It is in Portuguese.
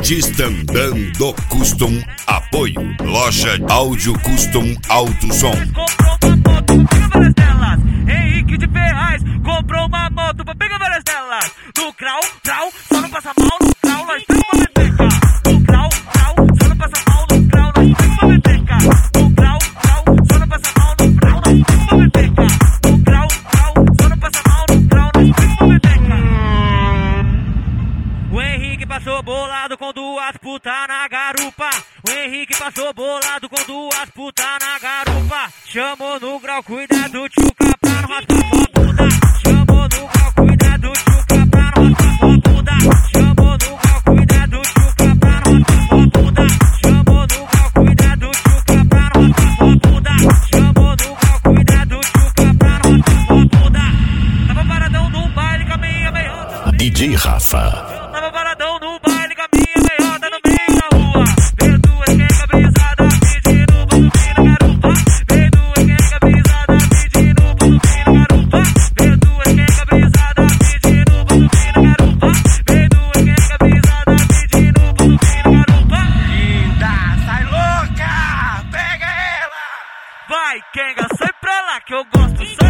Artista Andando Custom. Apoio Loja Áudio Custom Alto Som. Comprou uma moto pra pegar várias delas. Henrique de Ferraz comprou uma moto pra pegar várias delas. No grau, só não passa mal no grau, nós temos uma bebeca. No grau, só não passa mal no grau, nós temos uma bebeca. No grau, só não passa mal no grau, nós temos uma bebeca. No grau, só não passa mal no grau, nós temos uma bebeca. O Henrique passou bolado com duas putas na garupa. O Henrique passou bolado com duas putas na garupa. Chamou no grau, cuidado, tchuca, pra não raspar sua bunda. Chamou no grau, cuidado, tchuca, pra não raspar sua bunda. Chamou no grau, cuidado, tchuca, pra não raspar sua bunda. Chamou no grau, cuidado, tchuca, pra não raspar sua bunda. Chamou no grau, cuidado, tchuca, pra não raspar sua bunda. Tava paradão no baile com a minha meiota. DJ Rafa. Tava paradão no baile com a minha meiota no meio da rua. Veio duas quenga brisada pedindo pra subir na garupa. Veio duas quenga brisada pedindo pra subir na garupa. Veio duas quenga brisada pedindo pra subir na garupa. Veio duas quenga brisada pedindo pra subir na garupa. Linda, sai louca, pega ela. Vai, quenga, sai pra lá que eu gosto.